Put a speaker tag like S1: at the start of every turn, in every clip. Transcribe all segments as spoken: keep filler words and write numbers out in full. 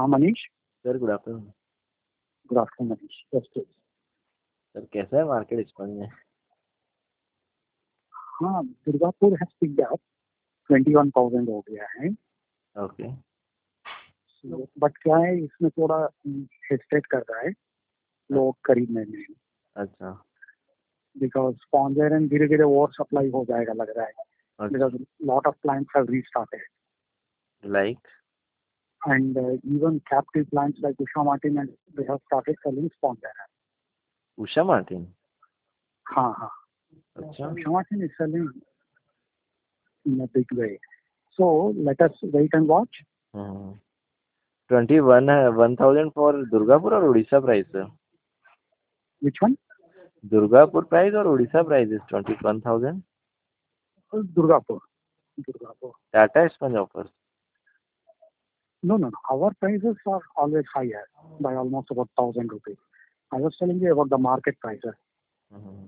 S1: हाँ Manish.
S2: Sir good afternoon.
S1: Good afternoon Manish. Yes please.
S2: Sir कैसा है मार्केट इस बार में?
S1: हाँ, Durgapur has picked up. Twenty one thousand हो गया है.
S2: ओके.
S1: बट क्या है, इसमें थोड़ा हेजिटेट कर रहा है लोग खरीदने में.
S2: अच्छा.
S1: बिकॉज स्पॉन्जर धीरे धीरे ओवर सप्लाई हो जाएगा लग रहा है. Because lot of plants have restarted.
S2: Like
S1: And uh, even captive plants like Usha Martin, and they have started selling sponsor.
S2: Usha Martin?
S1: हाँ हाँ.
S2: अच्छा.
S1: Usha Martin is selling in a big way. So let us wait and watch.
S2: Twenty one है one thousand for Durgapur और Orissa price sir?
S1: Which one?
S2: Durgapur price और Orissa price is twenty one thousand.
S1: Durgapur. Durgapur.
S2: Tata sponge offer?
S1: No, no, no. Our prices are always higher by almost about thousand rupees. I was telling you about the market prices.
S2: Mm-hmm.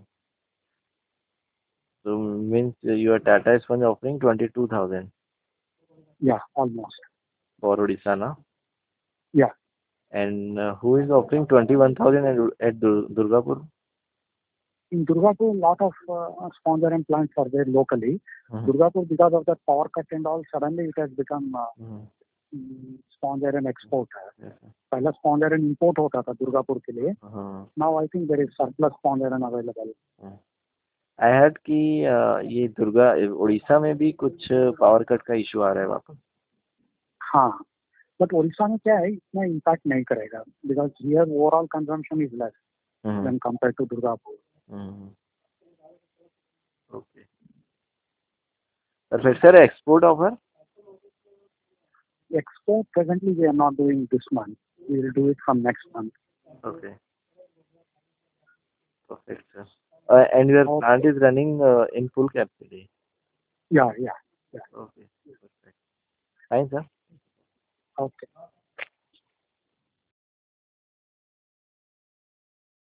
S2: So means your Tata Sponge offering twenty-two thousand?
S1: Yeah, almost.
S2: For Odisha, na?
S1: Yeah.
S2: And uh, who is offering twenty-one thousand at, at Dur- Durgapur?
S1: In Durgapur, a lot of uh, sponsor and plants are there locally. Mm-hmm. Durgapur, because of the power cut and all, suddenly it has become uh, mm-hmm. sponsor and export. Yes, पहला sponsor and import होता था दुर्गापुर के लिए. uh-huh. Now I think there is surplus sponsor and available. uh-huh.
S2: I heard कि ये दुर्गा उड़ीसा में भी कुछ पावर कट का इशू आ रहा है वापस.
S1: हाँ, बट उड़ीसा में क्या है, इतना इम्पैक्ट नहीं करेगा because here overall consumption is less than compare to Durgapur.
S2: Okay. Perfect sir. Export offer?
S1: Export presently we are not doing this month. We will do it from next month.
S2: Okay. Perfect sir. Uh, and your okay. plant is running uh, in full capacity?
S1: Yeah, yeah, yeah.
S2: Okay. Perfect. Fine sir.
S1: Okay.